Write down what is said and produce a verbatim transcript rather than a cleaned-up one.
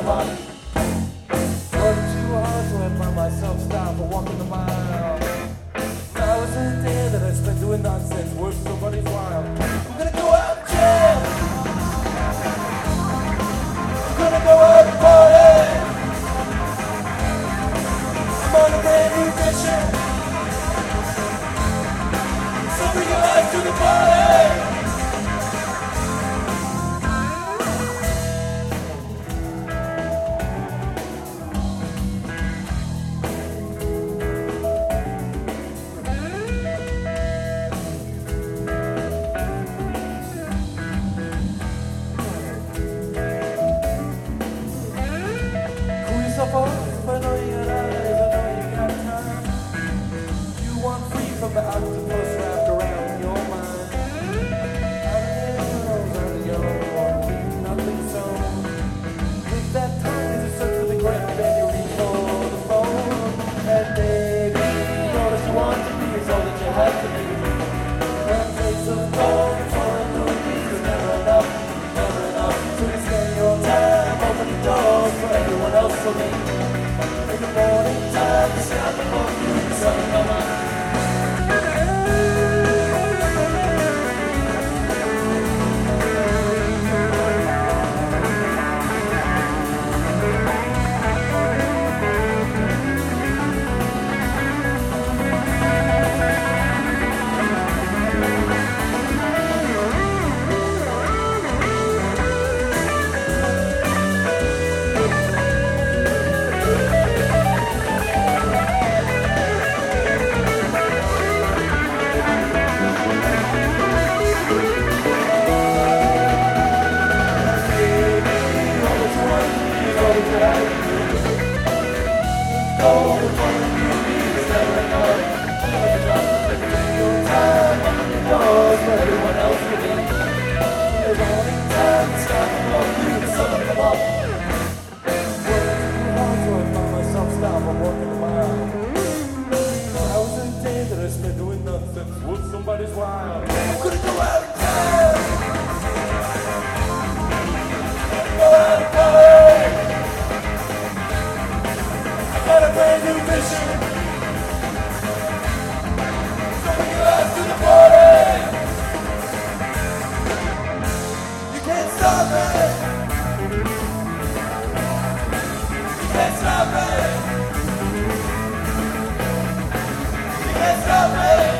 my body. Worked too hard so I find myself stopped for walking the mile. Now is the day that I spent doing nonsense, worth somebody's while. I'm gonna go out of jail. I'm gonna go out and party. I'm on a brand new mission. So bring your life to the party. But I know you got eyes, I know you got time. You want free from the octopus wrapped around your mind. Out of hills, out of your nothing so. With that time to search for the great, then you reach for the phone. And baby, all that you want to be is all that you have to be. One face of gold for a movie is never enough, never enough. So you spend your time opening doors for everyone else to leave. In the morning time, the sound of all you, the sun of my mind. Somebody's wild. I'm gonna go out of town. Go out and party. I got a brand new mission. So bring your ass to the party. You can't stop me. You can't stop me. You can't stop me.